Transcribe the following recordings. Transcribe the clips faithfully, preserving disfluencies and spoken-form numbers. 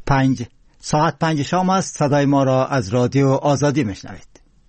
پنج ساعت پنج شام است. صدای ما را از رادیو آزادی میشنوید.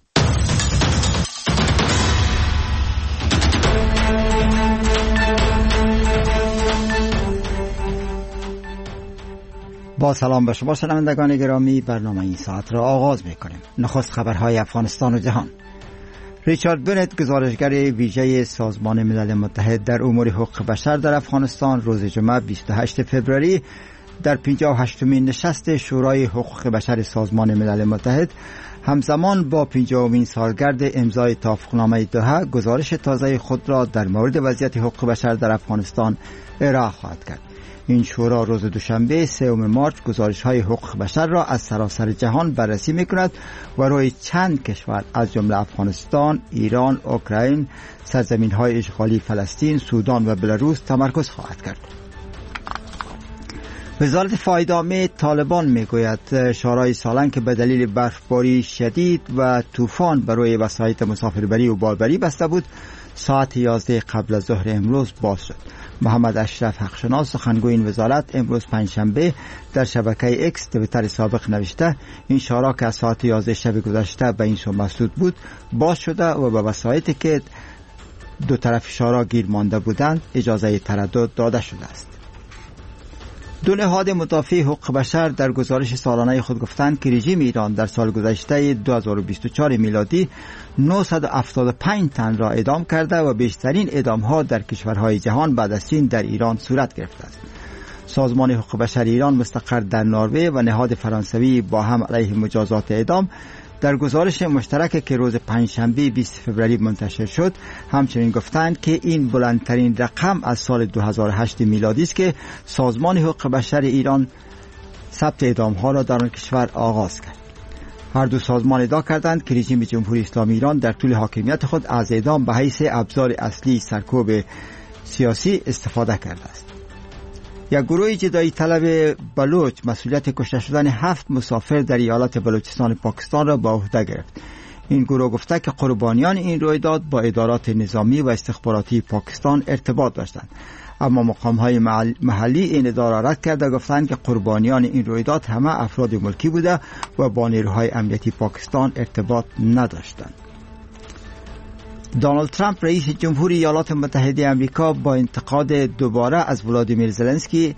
با سلام به شما شنوندگان گرامی، برنامه این ساعت را آغاز میکنیم. نخست خبرهای افغانستان و جهان. ریچارد بنت، گزارشگر ویژه سازمان ملل متحد در امور حقوق بشر در افغانستان، روز جمعه بیست و هشتم فوریه در پنجاه و هشتمین نشست شورای حقوق بشر سازمان ملل متحد همزمان با پنجاهمین سالگرد امضای توافقنامه دوحه گزارش تازه خود را در مورد وضعیت حقوق بشر در افغانستان ارائه خواهد کرد. این شورا روز دوشنبه سوم مارس گزارش‌های حقوق بشر را از سراسر جهان بررسی می‌کند و روی چند کشور از جمله افغانستان، ایران، اوکراین، سرزمین‌های اشغالی فلسطین، سودان و بلاروس تمرکز خواهد کرد. وزارت فایدامه طالبان میگوید شورای سالن که به دلیل برفباری شدید و طوفان بر روی وسایط مسافربری و باربری بسته بود، ساعت یازده قبل از ظهر امروز باز شد. محمد اشرف حقشناس، سخنگوی این وزارت، امروز پنجشنبه در شبکه اکس توییتر سابق نوشته این شورا که از ساعت یازده شب گذشته به این سو مسدود بود باز شده و به وسایطی که دو طرف شورا گیر مانده بودند اجازه تردد داده شده است. دو نهاد مدافع حقوق بشر در گزارش سالانه خود گفتند که رژیم ایران در سال گذشته دو هزار و بیست و چهار میلادی نهصد و هفتاد و پنج تن را اعدام کرده و بیشترین اعدام‌ها در کشورهای جهان بعد از چین در ایران صورت گرفته است. سازمان حقوق بشر ایران مستقر در نروژ و نهاد فرانسوی با هم علیه مجازات اعدام در گزارش مشترک که روز پنجشنبه بیست فوریه منتشر شد همچنین گفتند که این بلندترین رقم از سال دو هزار و هشت میلادی است که سازمان حقوق بشر ایران ثبت اعدام‌ها را در آن کشور آغاز کرد. هر دو سازمان ادعا کردند که رژیم جمهوری اسلامی ایران در طول حاکمیت خود از اعدام به حیث ابزار اصلی سرکوب سیاسی استفاده کرده است. یک گروه جدایی طلب بلوچ مسئولیت کشته شدن هفت مسافر در ایالت بلوچستان پاکستان را به عهده گرفت. این گروه گفته که قربانیان این رویداد با ادارات نظامی و استخباراتی پاکستان ارتباط داشتند، اما مقام‌های محلی این ادعا را رد کرده گفتند که قربانیان این رویداد همه افراد ملکی بوده و با نیروهای امنیتی پاکستان ارتباط نداشتند. دونالد ترامپ رئیس جمهوری ایالات متحده آمریکا با انتقاد دوباره از ولادیمیر زلنسکی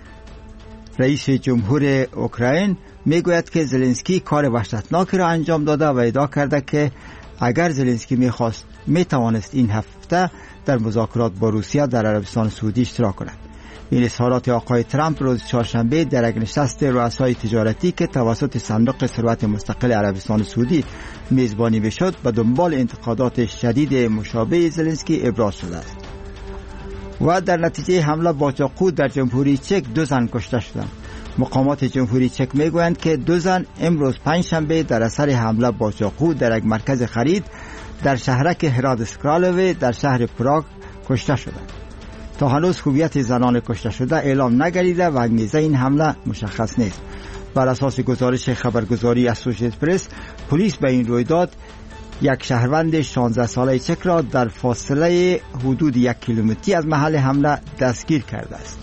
رئیس جمهور اوکراین میگوید که زلنسکی کار وحشتناکی را انجام داده و ادعا کرده که اگر زلنسکی میخواست میتوانست این هفته در مذاکرات با روسیه در عربستان سعودی اشتراک کند. این اظهارات آقای ترامپ روز چهارشنبه در یک نشست رؤسای تجارتی که توسط صندوق ثروت مستقل عربستان سعودی میزبانی میشد به دنبال انتقادات شدید مشابه زلنسکی ابراز شده است. و در نتیجه حمله با چاقو در جمهوری چک دو زن کشته شدند. مقامات جمهوری چک میگویند که دو زن امروز پنجشنبه در اثر حمله با چاقو در یک مرکز خرید در شهرک هرادسکرالوه در شهر پراگ کشته شدند. تا هنوز هویت زنان کشته شده اعلام نگردیده و انگیزه این حمله مشخص نیست. بر اساس گزارش خبرگزاری اسوسییتد پرس، پلیس به این رویداد یک شهروند شانزده ساله چک را در فاصله حدود یک کیلومتری از محل حمله دستگیر کرده است.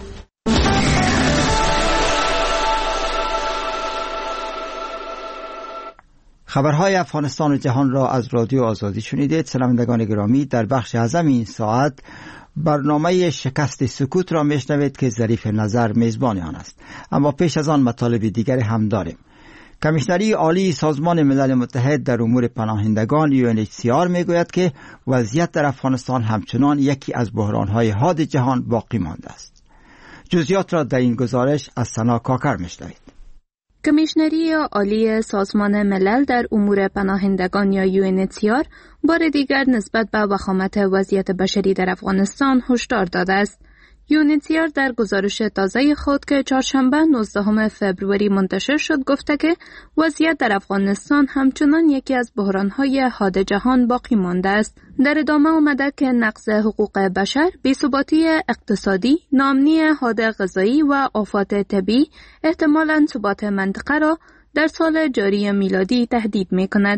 خبرهای افغانستان و جهان را از رادیو آزادی شنیدید. شنوندگان گرامی، در بخش اعظم این ساعت برنامه شکست سکوت را میشنوید که ظریف نظر میزبان آن است. اما پیش از آن مطالب دیگر هم داریم. کمیشنری عالی سازمان ملل متحد در امور پناهندگان یو ان اچ سی آر میگوید که وضعیت در افغانستان همچنان یکی از بحرانهای حاد جهان باقی مانده است. جزئیات را در این گزارش از سنا کاکر میشنوید. کمیشنری عالی سازمان ملل در امور پناهندگان یا یو ان اچ سی آر بار دیگر نسبت به وخامت وضعیت بشری در افغانستان هشدار داده است. یو ان اچ سی آر در گزارش تازه خود که چهارشنبه نوزدهم فوریه منتشر شد گفته که وضعیت در افغانستان همچنان یکی از بحران‌های حاد جهان باقی مانده است. در ادامه آمده که نقض حقوق بشر، بی‌ثباتی اقتصادی، ناامنی حاد غذایی و آفات طبیعی احتمالاً ثبات منطقه را در سال جاری میلادی تهدید می‌کند.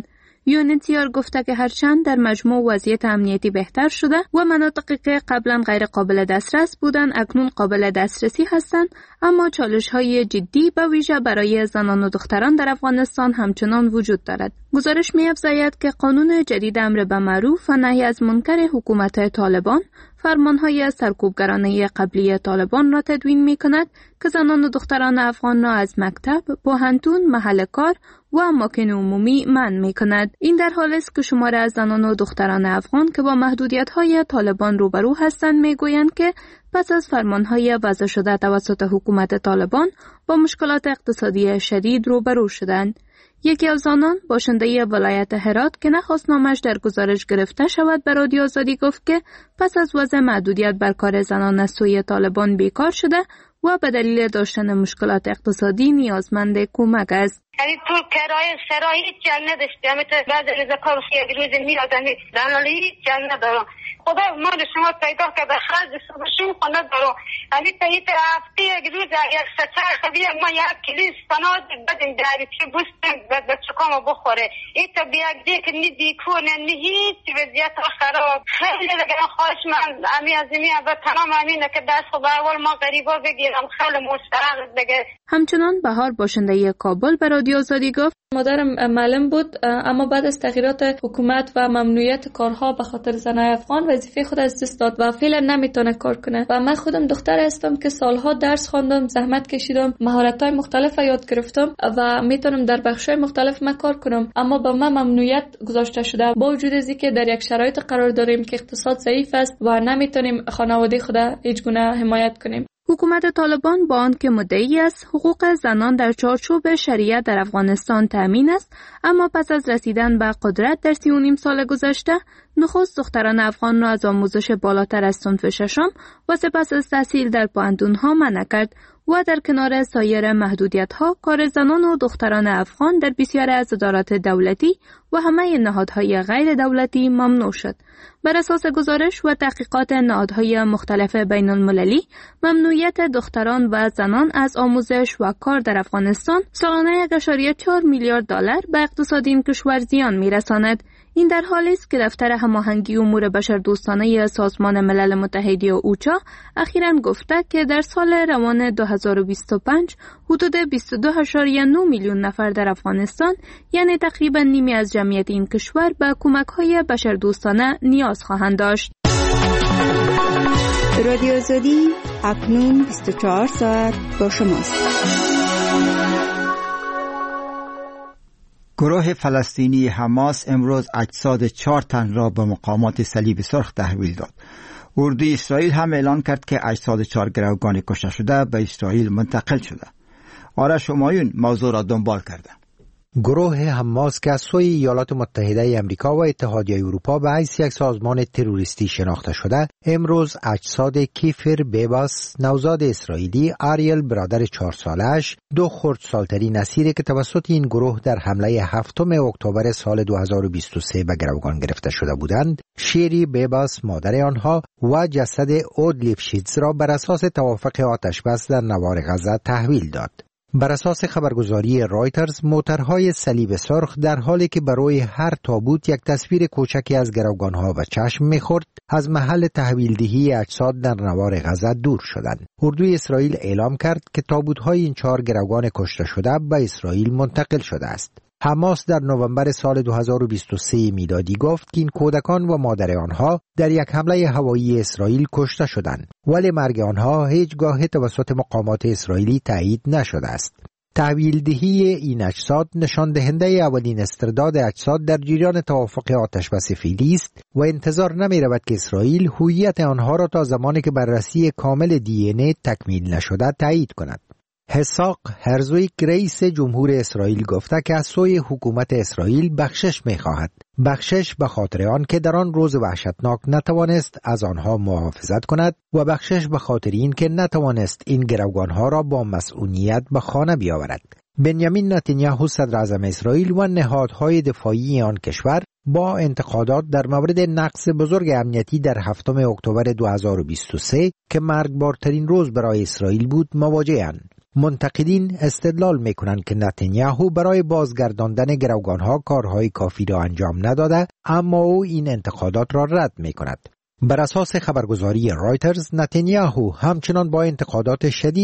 یو ان اچ سی آر گفته که هرچند در مجموع وضعیت امنیتی بهتر شده و مناطقی که قبلا غیر قابل دسترس بودند اکنون قابل دسترسی هستند، اما چالش‌های جدی به ویژه برای زنان و دختران در افغانستان همچنان وجود دارد. گزارش می‌افزاید که قانون جدید امر به معروف و نهی از منکر حکومت طالبان فرمانهای سرکوبگرانه قبلی طالبان را تدوین می‌کند که زنان و دختران افغان را از مکتب، پوهنتون، محل کار و اماکن عمومی منع می‌کند. این در حالی است که شمار از زنان و دختران افغان که با محدودیت‌های طالبان روبرو هستند می‌گویند که پس از فرمانهای وضع شده توسط حکومت طالبان با مشکلات اقتصادی شدید روبرو شدند. یکی از آنان باشنده ولایت هرات که نخواست نامش در گزارش گرفته شود به رادیو آزادی گفت که پس از وضع محدودیت بر کار زنان از سوی طالبان بیکار شده و به دلیل داشتن مشکلات اقتصادی نیازمند کمک است. یعنی تو کرایه سرایی هیچ جنگ نداشتی، همه تو بعد از کار یک روز میادن دنالی هیچ جنگ ندارم. خدا مال شما پیدا کرده خرج صبحشون خونه دارم. یعنی تا این هفته یک روز یک سچر خبیه ما یک کلیس سناد بدیم داری چی بستیم به چکام بخوره. این تا بیاک دیگه ندی کنه نه هیچ وضعیت خراب. خیلی دیگه خواهش من امی از امی به تمام امینه که دست خدا اول ما غریبا بگیرم خیلی مستحق دیگه. همچنان بهار باشنده کابل به رادیو آزادی گفت مادرم معلم بود، اما بعد از تغییرات حکومت و ممنوعیت کارها به خاطر زنای افغان وظیفه خود از دست داد و فعلا نمیتونه کار کنه. و من خودم دختر هستم که سالها درس خواندم، زحمت کشیدم، مهارت‌های مختلف یاد گرفتم و میتونم در بخش‌های مختلف من کار کنم، اما با من ممنوعیت گذاشته شده. با وجود از اینکه در یک شرایط قرار داریم که اقتصاد ضعیف است و نمیتونیم خانواده خود هیچ گونه حمایت کنیم. حکومت طالبان با آنکه مدعی است حقوق زنان در چارچوب شریعت در افغانستان تامین است، اما پس از رسیدن به قدرت در سی و نیم سال گذشته نخست دختران افغان را از آموزش بالاتر از صنف ششم و سپس از تحصیل در پوهنتون‌ها منع کرد و در کنار سایر محدودیت‌ها کار زنان و دختران افغان در بسیاری از ادارات دولتی و همه نهادهای غیر دولتی ممنوع شد. بر اساس گزارش و تحقیقات نهادهای مختلف بین المللی، ممنوعیت دختران و زنان از آموزش و کار در افغانستان سالانه یک ممیز چهار میلیارد دلار به اقتصاد این کشور زیان می‌رساند. این در حالی است که دفتر هماهنگی امور بشردوستانه سازمان ملل متحد یا اوچا اخیراً گفته که در سال روان دو هزار و بیست و پنج حدود بیست و دو ممیز نه میلیون نفر در افغانستان، یعنی تقریباً نیمی از جمعیت این کشور، به کمک‌های بشردوستانه نیاز خواهند داشت. رادیو آزادی اکنون بیست و چهار ساعت با شماست. گروه فلسطینی حماس امروز اجساد چهار تن را به مقامات صلیب سرخ تحویل داد. اردوی اسرائیل هم اعلان کرد که اجساد چهار گروگان کشته شده به اسرائیل منتقل شده. آرش همایون موضوع را دنبال کرده. گروه حماس که از سوی ایالات متحده امریکا و اتحادیه اروپا به حیث یک سازمان تروریستی شناخته شده، امروز اجساد کیفر بیباس نوزاد اسرائیلی، آریل برادر چهار سالش، دو خردسالترین اسیری که توسط این گروه در حمله هفتم اکتبر سال دو هزار و بیست و سه به گروگان گرفته شده بودند، شیری بیباس مادر آنها و جسد اود لیفشیتز را بر اساس توافق آتشبس در نوار غزه تحویل داد. بر اساس خبرگزاری رایترز، موترهای صلیب سرخ در حالی که برای هر تابوت یک تصویر کوچکی از گروگانها به چشم می‌خورد، از محل تحویلدهی اجساد در نوار غزه دور شدند. اردوی اسرائیل اعلام کرد که تابوت‌های این چهار گروگان کشته شده به اسرائیل منتقل شده است. حماس در نوامبر سال دو هزار و بیست و سه میلادی گفت که این کودکان و مادر آنها در یک حمله هوایی اسرائیل کشته شدند، ولی مرگ آنها هیچگاه توسط مقامات اسرائیلی تایید نشده است. تحویلدهی این اجساد نشان دهنده اولین استرداد اجساد در جریان توافق آتشبس فعلی است و انتظار نمی رود که اسرائیل هویت آنها را تا زمانی که بررسی کامل دی ان ای تکمیل نشده تایید کند. هساق هرزویک رئیس جمهور اسرائیل گفته که از سوی حکومت اسرائیل بخشش می خواهد. بخشش به خاطر آن که در آن روز وحشتناک نتوانست از آنها محافظت کند و بخشش به خاطر این که نتوانست این گروگانها را با مسئولیت به خانه بیاورد. بنیامین نتانیاهو صدر اعظم اسرائیل و نهادهای دفاعی آن کشور با انتقادات در مورد نقص بزرگ امنیتی در هفتم اکتبر دو هزار و بیست و سه که مرگبارترین روز برای اسرائیل بود مواجه‌اند. منتقدین استدلال میکنند که نتانیاهو برای بازگرداندن گروگانها کارهای کافی را انجام نداده، اما او این انتقادات را رد میکند. بر اساس خبرگزاری رایترز، نتانیاهو همچنان با انتقادات شدید